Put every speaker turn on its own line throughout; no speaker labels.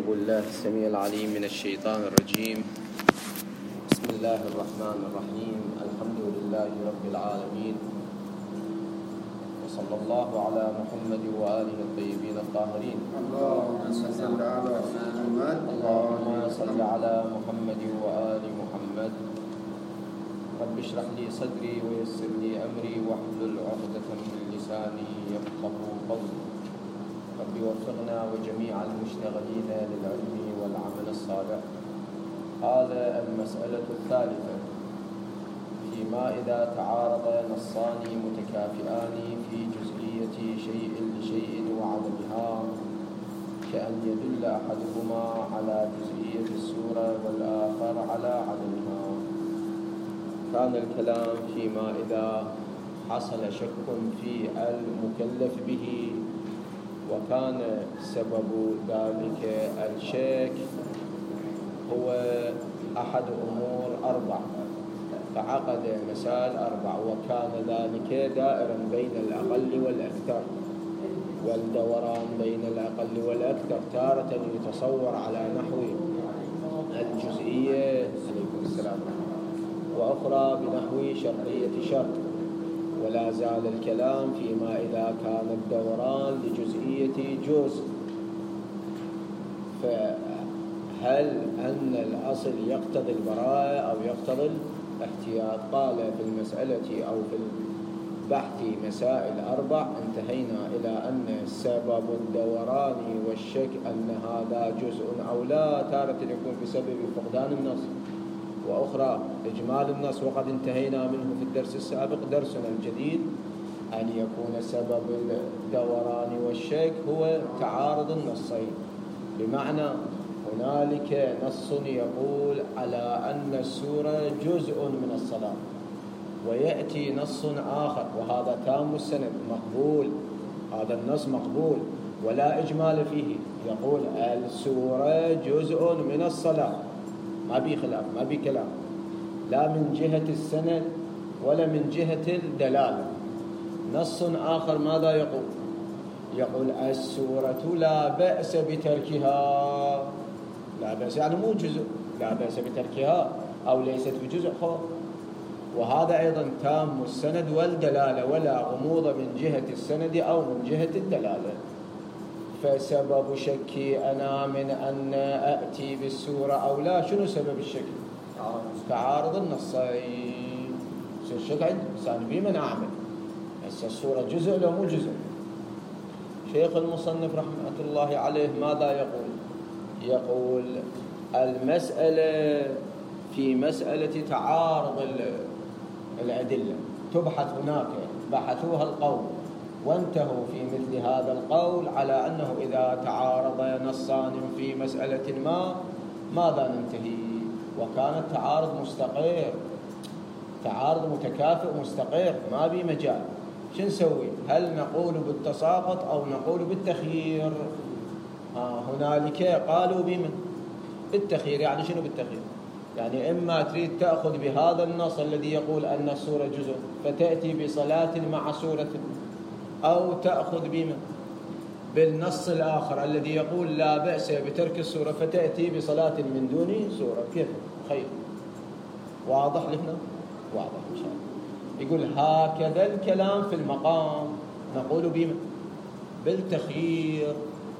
أعوذ بالله السميع العليم من الشيطان الرجيم. بسم الله الرحمن الرحيم. الحمد لله رب العالمين، وصلى الله على محمد وآله الطيبين الطاهرين.
اللهم صل على محمد.
اللهم صل على محمد وآل محمد. رب اشرح لي صدري ويسر لي أمري واحلل عقدة من لساني يفقهوا قولي. رب وفقنا وجميع المشتغلين للعلم والعمل الصالح. قال المسألة الثالثة: فيما إذا تعارض نصان متكافئان في جزئية شيء لشيء وعدمها، كأن يدل أحدهما على جزئية السورة والآخر على عدمها. كان الكلام فيما إذا حصل شك في المكلف به، وكان سبب ذلك الشك هو أحد أمور 4، فعقد مسائل 4، وكان ذلك دائرا بين الأقل والأكثر، والدوران بين الأقل والأكثر تارة يتصور على نحو الجزئية عليكم السلام، وأخرى بنحو شرطية شرط. ولا زال الكلام فيما إذا كان الدوران لجزئية جزء، فهل أن الأصل يقتضي البراءة أو يقتضي الاحتياط؟ قال في المسألة أو في البحث مسائل 4 انتهينا إلى أن سبب الدوران والشك أن هذا جزء أو لا تارة يكون بسبب فقدان النص، وأخرى إجمال النص، وقد انتهينا منه في الدرس السابق. درسنا الجديد أن يكون سبب الدوران والشك هو تعارض النصين، بمعنى هنالك نص يقول على أن السورة جزء من الصلاة، ويأتي نص آخر وهذا تام السند مقبول، هذا النص مقبول ولا إجمال فيه، يقول السورة جزء من الصلاة، ما بي خلاف، ما بي كلام، لا من جهة السند ولا من جهة الدلالة. نص آخر ماذا يقول؟ يقول السورة لا بأس بتركها، لا بأس يعني مو جزء، لا بأس بتركها أو ليست بجزء خور، وهذا أيضا تام السند والدلالة، ولا غموض من جهة السند أو من جهة الدلالة. فسبب شكي أنا من أن أأتي بالسورة أو لا، شنو سبب الشك؟ تعارض النصين. الشك عندي إنسان بمن أعمل، هسه السورة جزء لو مو جزء. شيخ المصنف رحمة الله عليه ماذا يقول؟ يقول المسألة في مسألة تعارض الأدلة تبحث هناك، بحثوها القوم وانتهوا في مثل هذا القول على أنه إذا تعارض نصان في مسألة ما ماذا ننتهي؟ وكان التعارض مستقر، تعارض متكافئ مستقر، ما بي مجال. شو نسوي؟ هل نقول بالتساقط أو نقول بالتخيير؟ هنالك قالوا بمن؟ بالتخيير. يعني شنو بالتخيير؟ يعني إما تريد تأخذ بهذا النص الذي يقول أن السورة جزء فتأتي بصلاة مع سورة، أو تأخذ بمن؟ بالنص الآخر الذي يقول لا بأس بترك السورة فتأتي بصلاة من دون سورة. كيف؟ خير، واضح لنا؟ واضح إن شاء الله. يقول هكذا الكلام في المقام، نقول بمن؟ بالتخيير.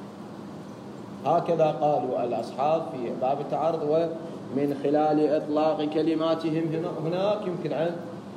هكذا قالوا الأصحاب في باب التعارض، ومن خلال إطلاق كلماتهم هناك يمكن أن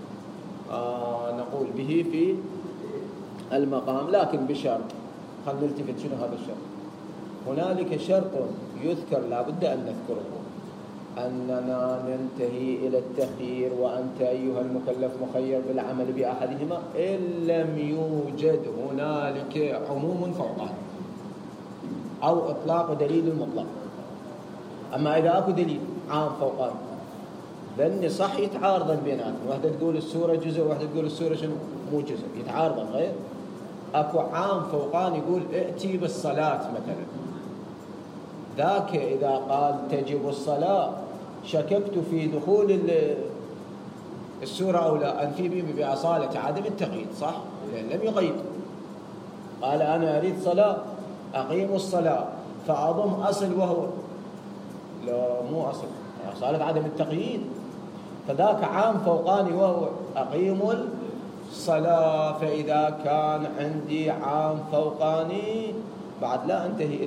نقول به في المقام، لكن بشرط. خلينا نلتفت شنو هذا الشرط. هنالك شرط يذكر لا بد أن نذكره، أننا ننتهي إلى التخيير، وأنت أيها المكلف مخير بالعمل بأحدهما إن لم يوجد هنالك عموم فوقه أو إطلاق دليل مطلق. أما إذا أكو دليل عام فوقه لأن صح يتعارضا بيناتهم، واحدة تقول السورة جزء وواحدة تقول السورة شنو مو جزء، يتعارضا غير. أكو عام فوقان يقول ائتي بالصلاة مثلا، ذاك إذا قال تجب الصلاة شككت في دخول السورة أو لا، أنفي بأصالة عدم التقييد، صح؟ لأن لم يقيد، قال أنا أريد صلاة أقيموا الصلاة، فأضم أصل وهو لا مو أصل، صارت عدم التقييد. فذاك عام فوقاني وهو أقيموا الصلاة. فإذا كان عندي عام فوقاني بعد لا أنتهي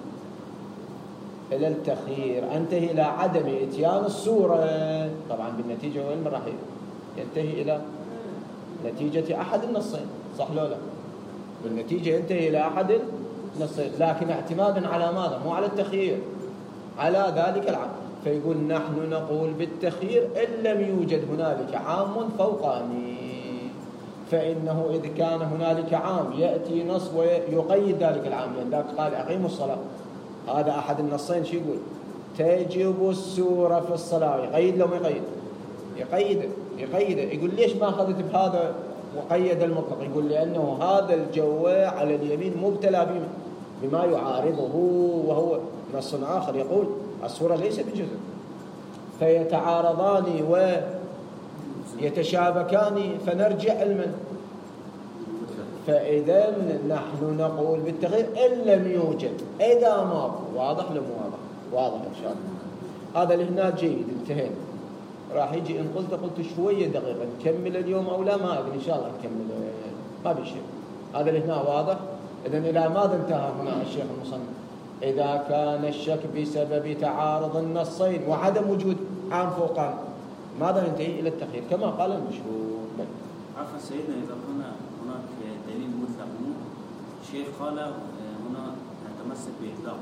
إلى التخيير، أنتهي إلى عدم إتيان الصورة. طبعا بالنتيجة وين راح ينتهي إلى نتيجة أحد النصين، صح لو لا؟ بالنتيجة ينتهي إلى أحد النصين، لكن اعتمادا على ماذا؟ مو على التخيير، على ذلك العام. فيقول نحن نقول بالتخيير إن لم يوجد هنالك عام فوقاني، فإنه إذا كان هنالك عام يأتي نص ويقيد ذلك العام، لأن ذاك قال أقيموا الصلاة، هذا أحد النصين شو يقول؟ تجب السورة في الصلاة. يقيد لو ما يقيد؟ يقيده. يقول ليش ما أخذت بهذا وقيد المطلق؟ يقول لأنه هذا الجو على اليمين مبتلى بما يعارضه، وهو نص آخر يقول السورة ليست بجزء، فيتعارضان ويتشابكان، فنرجع علما. فإذا نحن نقول بالتغيير إن لم يوجد، إذا ما واضح لو مو واضح؟ واضح إن شاء الله. هذا اللي هنا جيد، انتهينا. راح يجي إن قلت شوية دقيقة نكمل اليوم أو لا ما أدري، إن شاء الله نكمل، ما بشيء. هذا اللي هنا واضح. إذن إلى ماذا انتهى هنا الشيخ المصنف؟ إذا كان الشك بسبب تعارض النصين وعدم وجود عام فوقان، ماذا ينتهي؟ إلى التخيير كما قال المشهور.
عفوا سيدنا، إذا كان هناك دليل مطلق، الشيخ قال هنا نتمسك بإطلاق،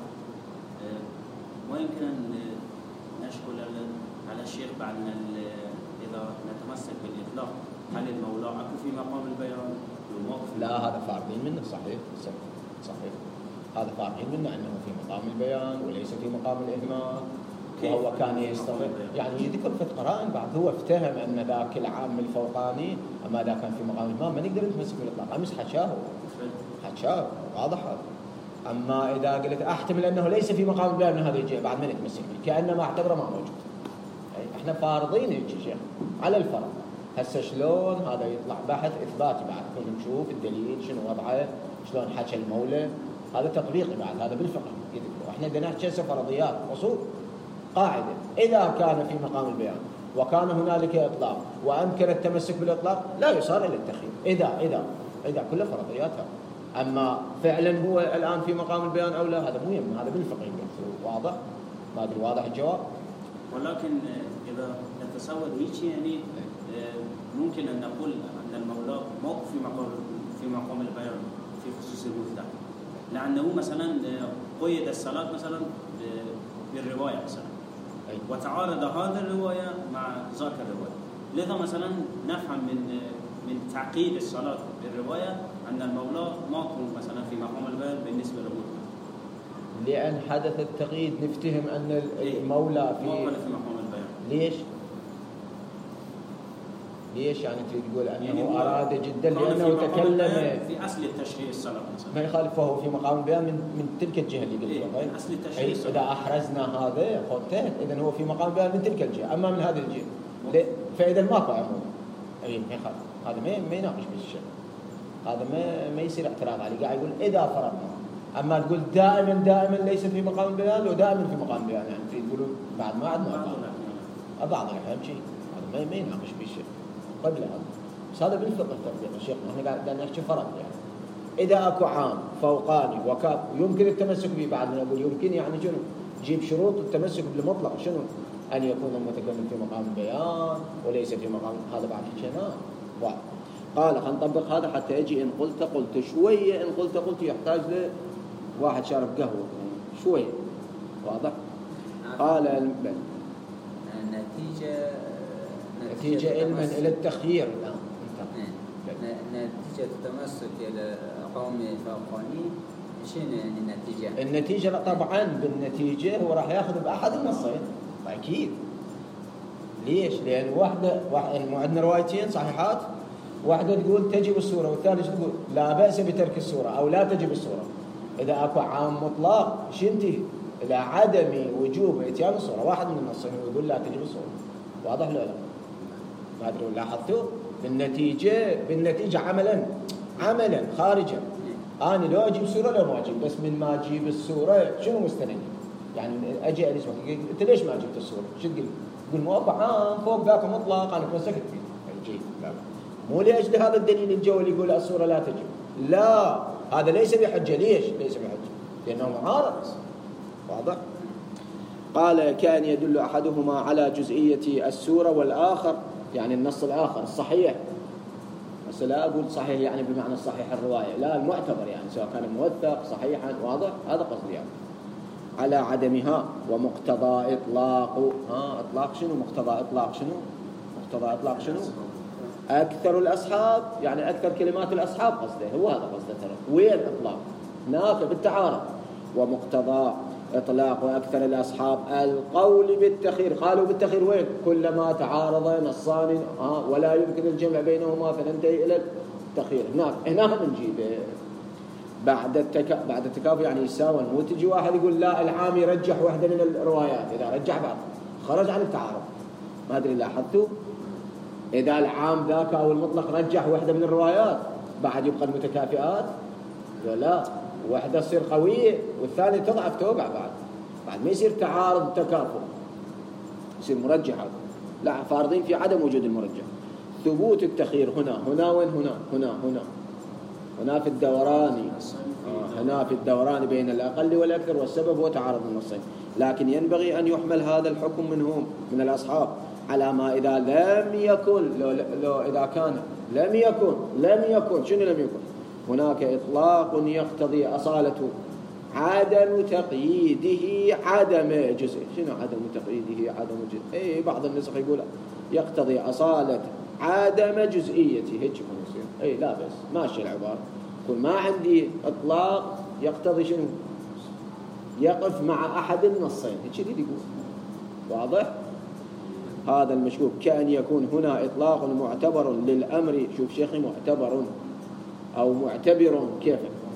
ويمكن أن نشكل على الشيخ بعد إذا نتمسك بالإطلاق هل المولى أكو في مقام البيان؟
لا، هذا فارقين منه. صحيح، هذا فارقين منه أنه في مقام البيان وليس في مقام الإهمال. وهو كان يستطيع يعني يذكر في القرائن بعد، هو افتهم أن ذاك العام الفوقاني أما ذا كان في مقام الإهمال ما نقدر نتمسك بالإطلاق. أمس حشاه واضح هذا. أما إذا قلت أحتمل أنه ليس في مقام البيان من هذه الجهة بعد ما نتمسك به، كأنما اعتبره ما موجود. احنا فارضين يا شيخ على الفرض. هسه شلون هذا يطلع بحث إثباتي بعد، كنا نشوف الدليل شنو وضعه، شلون حكى المولى، هذا تطبيقي بعد، هذا بالفقه يذكر. احنا بدنا نحكي فرضيات أصول قاعدة. إذا كان في مقام البيان وكان هنالك إطلاق وأمكن التمسك بالإطلاق لا يصار إلى التخيير. إذا كل فرضياتها. أما فعلا هو الآن في مقام البيان أو لا، هذا مهم، هذا بالفقه واضح. ما أدري واضح الجواب؟
ولكن إذا نتصور هيك يعني ممكن أن نقول أن المولى موقف في مقام البيان في خصوص المطلق، لأنه مثلا قيد الصلاة مثلا بالرواية مثلا، وتعارض هذا الرواية مع ذاك الرواية، لذا مثلا نفهم من تعقيد الصلاة بالرواية أن المولى موقف مثلا في مقام البيان بالنسبة للمطلق،
لأن حدث التقييد نفتهم أن المولى في
مقام البيان. ليش
يعني تريد تقول أنه يعني أراد جدا لأنه تكلم
في أصل التشريع الصلاة مثلا،
ما يخالف، فهو في مقام البيان من تلك الجهة اللي قلتها.
طيب أصل التشريع الصلاة.
إذا أحرزنا هذا خطين، إذا هو في مقام البيان من تلك الجهة، أما من هذه الجهة فإذا ماكو عمود ما يخالف. هذا ما يناقش بالشيء، هذا ما يصير اعتراض عليه. قاعد يقول إذا فرضنا. أما تقول دائما ليس في مقام البيان ودائما في مقام البيان، يعني تريد تقولون بعد ما عاد بعض الأحيان شيء، هذا ما يناقش بالشيء قبل هذا. بس هذا بالفقه التطبيق يا شيخنا، احنا قاعد نحكي فرض. يعني إذا أكو عام فوقاني يمكن التمسك به، بعد ما نقول يمكن يعني شنو؟ جيب شروط التمسك بالمطلق، شنو؟ أن يكون المتكلم في مقام البيان وليس في مقام، هذا بعد شيء واحد. قال خلينا نطبق هذا حتى يجي إن قلت شوية، إن قلت يحتاج له واحد شارب قهوة شوية، واضح؟ قال نتيجة علما إلى التخيير الآن.
نتيجة التمسك إلى قوم فوقاني، شنو يعني
النتيجة طبعا بالنتيجة هو راح ياخذ بأحد النصين أكيد. ليش؟ لأن واحدة عندنا روايتين صحيحات، واحدة تقول تجب السورة والثانية تقول لا بأس بترك السورة أو لا تجب السورة. إذا أكو عام مطلق شنتي إلى عدم وجوب إتيان السورة، واحد من النصين يقول لا تجب السورة. واضح لا؟ ما أدري لاحظتوا بالنتيجة عملا خارجا أنا لو أجيب سورة لو ما أجيب، بس من ما أجيب السورة شنو مستند؟ يعني أجي ألزمك أنت ليش ما جبت السورة؟ شو تقول؟ تقول مو عام فوق ذاك مطلق أنا تمسكت فيه. أجيب لا مو لأجل هذا الدليل الجو اللي يقول السورة لا تجب، لا هذا ليس بحجة. ليش ليس بحجة؟ لأنه معارض. واضح؟ قال كان يدل أحدهما على جزئية السورة والآخر يعني النص الآخر الصحيح، بس لا أقول صحيح يعني بمعنى الصحيح الرواية، لا المعتبر يعني سواء كان موثق صحيحا واضح، هذا قصدي يعني على عدمها. ومقتضى إطلاق إطلاق شنو؟ مقتضى إطلاق شنو؟ مقتضى إطلاق شنو؟ أكثر الأصحاب يعني أكثر كلمات الأصحاب قصده، هو هذا قصده ترى. وين إطلاق؟ هناك بالتعارض. ومقتضى إطلاق وأكثر الأصحاب القول بالتخير. قالوا بالتخير وين؟ كلما تعارض نصان ولا يمكن الجمع بينهما فننتهي إلى التخير. هناك بنجيب بعد التكافؤ يعني يساوي. مو تجي واحد يقول لا العام يرجح واحدة من الروايات، إذا رجح بعض خرج عن التعارض. ما أدري لاحظتوا؟ إذا العام ذاك أو المطلق رجح واحدة من الروايات بعد يبقى المتكافئات ولا واحدة تصير قوية والثانية تضعف توقع بعد ما يصير تعارض تكافؤ، يصير مرجح. لا فارضين في عدم وجود المرجح. ثبوت التخير هنا وين؟ هنا في الدوران هنا في الدوران بين الأقل والأكثر، والسبب هو تعارض النصين. لكن ينبغي أن يحمل هذا الحكم منهم من الأصحاب على ما إذا لم يكن لو إذا كان لم يكن شنو لم يكن؟ هناك إطلاق يقتضي أصالة عدم تقييده عدم جزء. شنو عدم تقييده عدم جزء؟ بعض النسخ يقول يقتضي أصالة عدم جزئيته، هيك يكون يصير. لا بس ماشي العبارة. كل ما عندي إطلاق يقتضي شنو؟ يقف مع أحد النصين، هيك يقول. واضح؟ هذا المشكوك. كأن يكون هنا إطلاق معتبر للأمر. شوف شيخي، معتبر أو معتبر كيف؟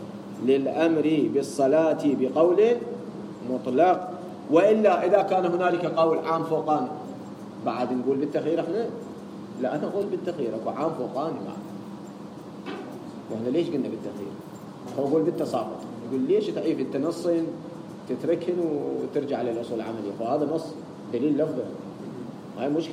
للأمر بالصلاة بقول مطلق. وإلا إذا كان هنالك قول عام فوقاني بعد نقول بالتخير احنا؟ لا أنا أقول بالتخير، أكو عام فوقاني واحنا ليش قلنا بالتخير؟ هو يقول بالتساقط. يقول ليش تعيف انت نصين تتركهن وترجع للأصول العملية؟ فهذا نص دليل لفظه، هاي مشكلة.